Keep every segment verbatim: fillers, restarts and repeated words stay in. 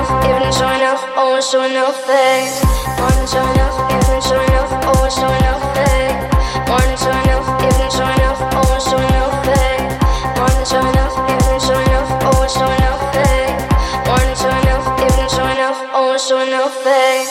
enough, even sure enough, oh sure enough, fake. More than sure enough, even sure enough, oh sure enough, fake. More than sure enough, even sure enough, oh sure enough, fake. More than sure enough, even sure enough, oh sure enough, fake. More than sure enough, even sure enough, oh sure enough, fake.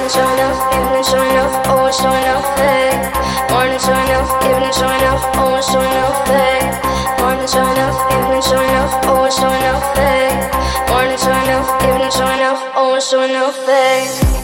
than sure enough, evening sure enough, oh sure enough, hey. More than sure enough, evening sure enough, oh sure enough, hey. More than sure enough, evening sure enough, oh sure enough, hey. More than sure enough, evening sure enough, oh sure enough, hey.